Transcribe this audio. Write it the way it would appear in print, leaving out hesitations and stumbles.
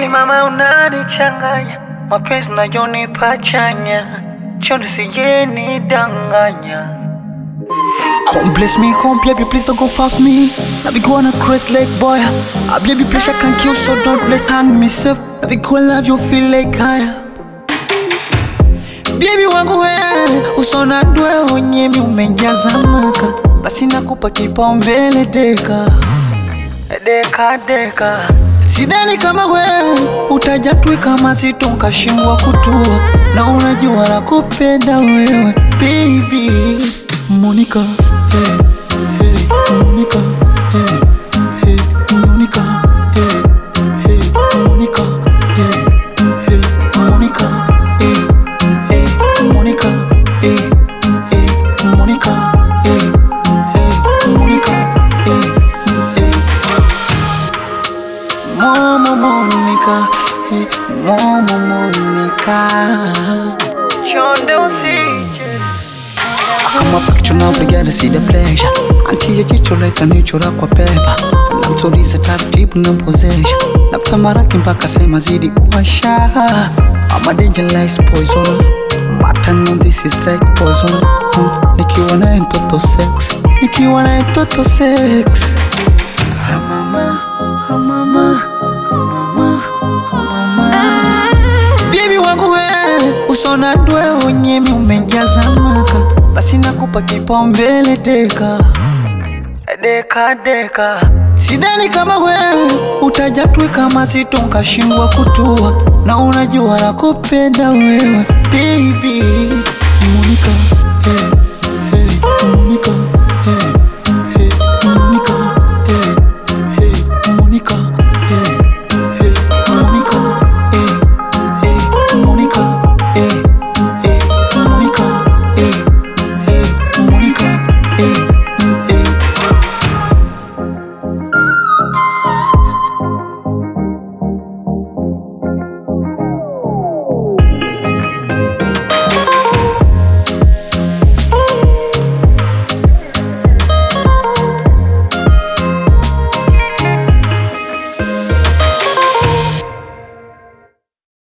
Kweli mama unanichanganya, mapenzi unayonipa chanya, chondo sijeni danganya. Come bless me, come baby, please don't go fuck me. Now be going a crazy like boy. I baby, please I can kill, so don't let's hang myself. Now be go love you feel like higher. Baby wangu wewe, usona ndwe onyemi umenjaza maka. Basi nakupa kipaumbele deka. Deka deka. Sidhani kama wewe utajatwi kama sitonkashindwa kutua. Na unajua nakupenda wewe baby. Monica, hey, hey, Monica, hey, hey, Monica, hey, hey, Monica, hey, hey, Monica, hey, hey, Monica, hey, hey, Monica, hey, hey, Monica, hey, hey. Mama Monica, hey, Mama Monica. Chondo sije. Kama picture now together see the pleasure. Anti ya jicho like anichora kwa pepa. Namtuliza taratibu na mpozesha. Naptamaraki mpaka sema zidi uwasha. I'm a dangerous poison. Matano this is like poison. Nikiwa naye mtoto sex. Nikiwa naye mtoto sex. Ah mama, ah mama, ah mama, ah mama. Baby wangu wewe, usona ndwe onyemi umenjaza maka. Basi nakupa kipaumbele deka. Deka deka. Sidhani kama wewe utajatwi kama sitonkashindwa kutua. Na unajua nakupenda wewe baby. Monica.